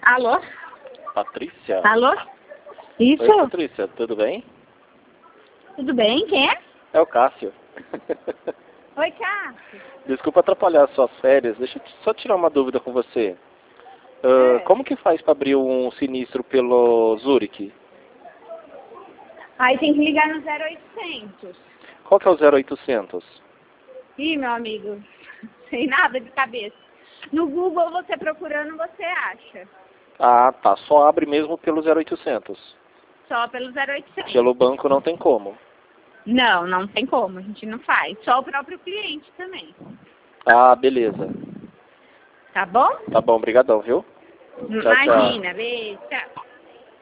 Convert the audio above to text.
Alô? Patrícia? Alô? Isso? Oi, Patrícia, tudo bem? Tudo bem? Quem é? É o Cássio. Oi, Cássio. Desculpa atrapalhar as suas férias, deixa eu só tirar uma dúvida com você. Como que faz para abrir um sinistro pelo Zurich? Aí tem que ligar no 0800. Qual que é o 0800? Ih, meu amigo, sem nada de cabeça. No Google, você procurando, você acha. Ah, tá, só abre mesmo pelo 0800. Só pelo 0800. Pelo banco não tem como. Não, não tem como, a gente não faz. Só o próprio cliente também. Ah, beleza. Tá bom? Tá bom, brigadão, viu? Tchau, tchau. Imagina, beijo, tchau.